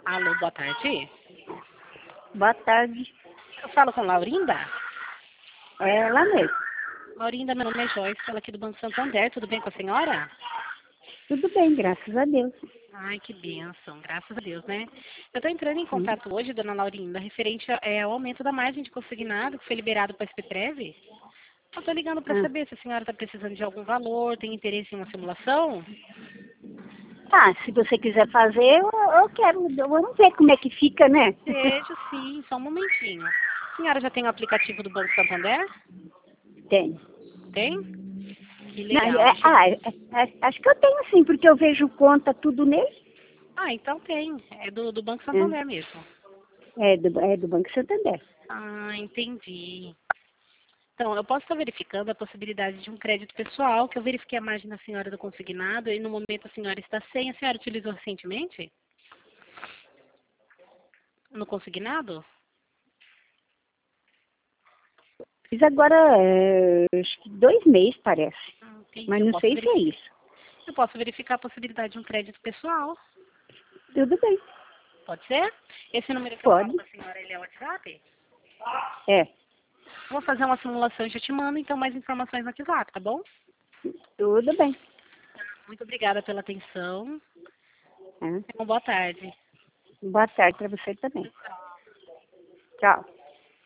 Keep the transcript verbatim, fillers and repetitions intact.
Alô, boa tarde. Boa tarde. Eu falo com Laurinda? É ela mesmo. Laurinda, meu nome é Joyce, falo aqui do Banco Santander. Tudo bem com a senhora? Tudo bem, graças a Deus. Ai, que bênção, graças a Deus, né? Eu estou entrando em Hum. contato hoje, dona Laurinda, referente a- é, ao aumento da margem de consignado que foi liberado para a S P Prev. Eu estou ligando para Ah. saber se a senhora está precisando de algum valor, tem interesse em uma simulação? Tá, se você quiser fazer, eu, eu quero. Vamos ver como é que fica, né? Vejo sim, só um momentinho. A senhora já tem o aplicativo do Banco Santander? Tem. Tem? Que Não, legal. é, Deixa eu... ah, é, é, acho que eu tenho sim, porque eu vejo conta tudo nele. Ah, então tem. É do, do Banco Santander mesmo. É, é, do, é do Banco Santander. Ah, entendi. Então, eu posso estar verificando a possibilidade de um crédito pessoal, que eu verifiquei a margem da senhora do consignado e no momento a senhora está sem. A senhora utilizou recentemente? No consignado? Fiz agora, é, acho que dois meses, parece. Ah, entendi. Mas Eu não posso sei se é verificar. isso. Eu posso verificar a possibilidade de um crédito pessoal. Tudo bem. Pode ser? Esse número que eu falo Pode. com a senhora, ele é o WhatsApp? É. Vou fazer uma simulação e já te mando, então, mais informações no WhatsApp, tá bom? Tudo bem. Muito obrigada pela atenção. É. Uma boa tarde. Boa tarde para você também. Tchau.